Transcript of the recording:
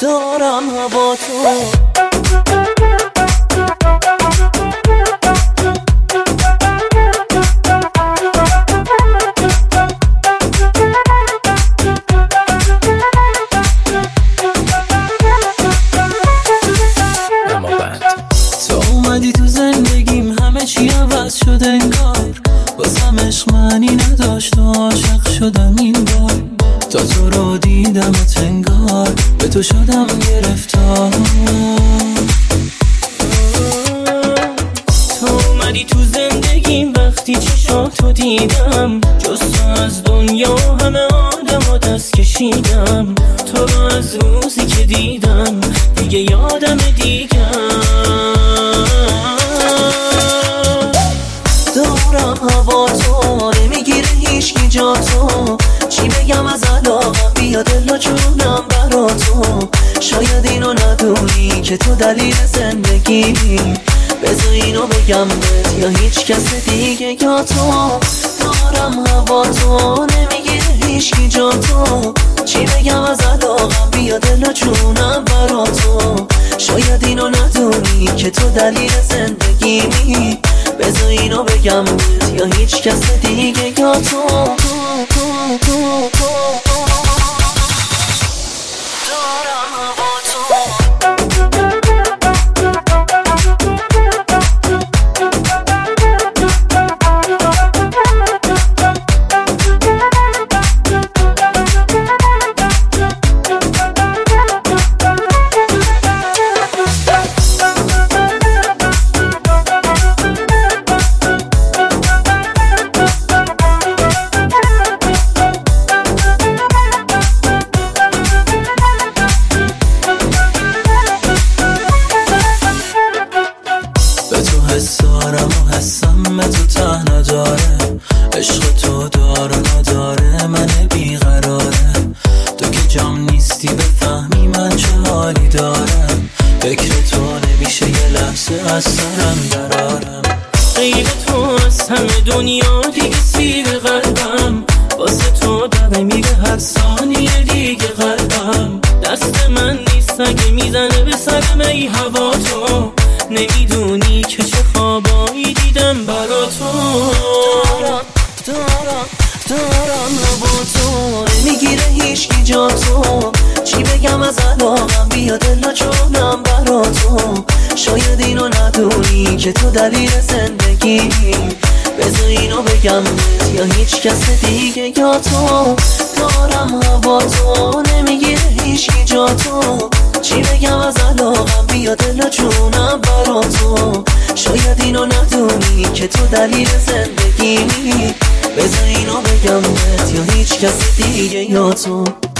دارم هوا تو. اومدی تو زندگیم همه چی عوض شد انگار، واسم عشق معنی نداشت و عاشق شدم این بار. تا تو رو دیدمت انگار به تو شدم گرفتار. تو اومدی تو زندگیم وقتی چشاتو دیدم، جز تو از دنیا همه آدم دست کشیدم. تو رو از روزی که دیدم دیگه یادم دارم هوا تو، نمیگیره هیچکی جا تو. چی بگم از علاقم، بیا دل و جونم برا تو. شاید اینو ندونی که تو دلیل زندگی، بذار اینو بگم بهت یا هیچ کس دیگه یا تو. دارم هوا تو، نمیگیره هیچکی جا تو. چی بگم از علاقم، بیا دل و جونم برا تو. شاید اینو ندونی که تو دلیل زندگیمی، بذار اینو بگم بهت یا هیچ کس دیگه یا تو. دارم هوا تو. حسارم و حسم به تو ته نداره، عشق تو دار و نداره من بیقراره. تو که جام نیستی بفهمی من چه حالی دارم، فکر تو نمیشه یه لحظه از سرم درارم. غیر تو از همه دنیا دیگه سیر قلبم، واسه تو داره میره هر ثانیه دیگه قلبم. دست من نیست اگه میزنه به سرم ای هوا تو. نمیدونی که چه خوابایی دیدم برا تو. دارم هوا تو، نمیگیره هیچکی جا تو. چی بگم از علاقم، بیا دل و جونم برا تو. شاید اینو ندونی که تو دلیل زندگی، بذار اینو بگم بهت یا هیچ کس دیگه یا تو. دارم هوا تو، نمیگیره هیچکی جا تو. چی بگم از علاقم، بیا دل و جونم برا تو. شاید اینو ندونی که تو دلیل زندگیمی، بذار اینو بگم بهت یا هیچ کس دیگه یا تو.